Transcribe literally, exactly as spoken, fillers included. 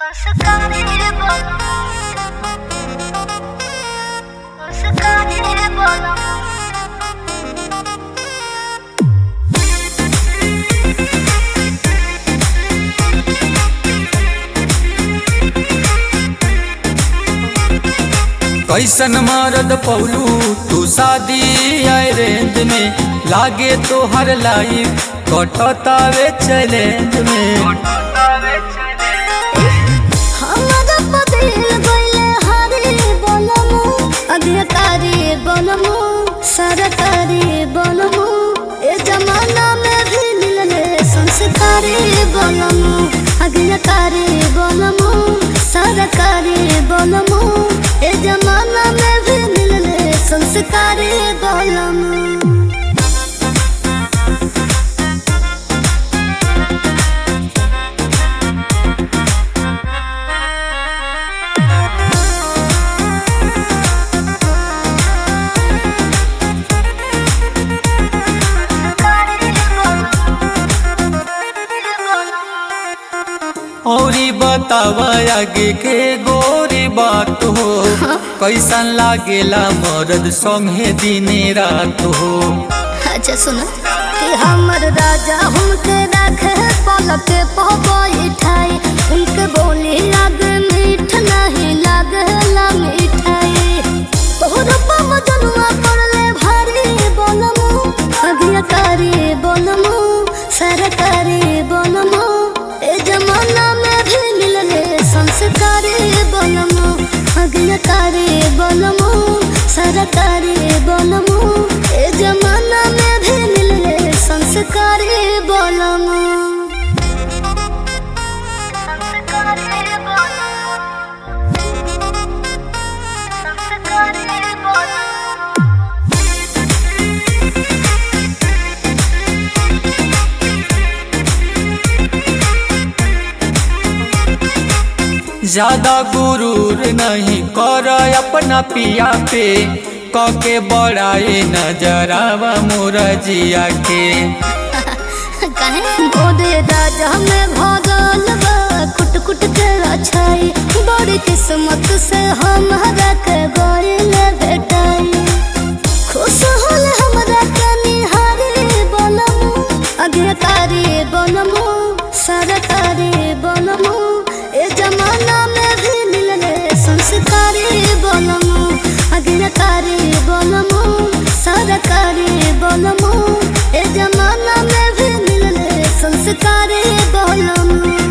संस्कारी बोलो संस्कारी बोलो कैसन मरद पौलू तू शादी आए रेंज में लागे तो हर लाइफ कटतावे चैलेंज में हमारा बदल गइले हरे बनमु अग्रकारी बनमु सरकारी बनमु ए जमाना में भी मिलले संस्कारी बनमु अग्रकारी बनमु सरकारी बनमु ए जमाना में भी मिलले संस्कारी बनमु औरी बतावा आगे के गोरी बात हो कैसन लागेला मरद संगे दिने रात हो। अच्छा सुनो कि हमर राजा हमके रखे पलक पे बैठाई उनके बोली लाग मीठ नहीं लागला मिठाई तोहर बाबा जनुआ पड़ले भारी बनमु अभियकारी बनमु सरकारी बनमु ए जमाना में भी मिलले संस्कारी बनमु अभियकारी बनमु सरकारी बनमु ए जमाना में भी मिलले संस्कारी बनमु संस्कारी बनमु संस्कारी बनमु ज्यादा गुरूर नहीं कर अपना पिया पे कके बड़ाए नजरावा मोरा जिया के कहे गोदे राजा में भगल बा कुट कुट के अच्छाई बड़ी किस्मत से हमारा के गइल बेटाई खुश होल हमरा के निहारी बनमु अग्रकारी बनमु सरकारी बनमु ए जमाना में भी मिलले संस्कारी बनमु अग्रकारी बनमु सरकारी बनमु ए जमाना में भी मिलले संस्कारी बनमु।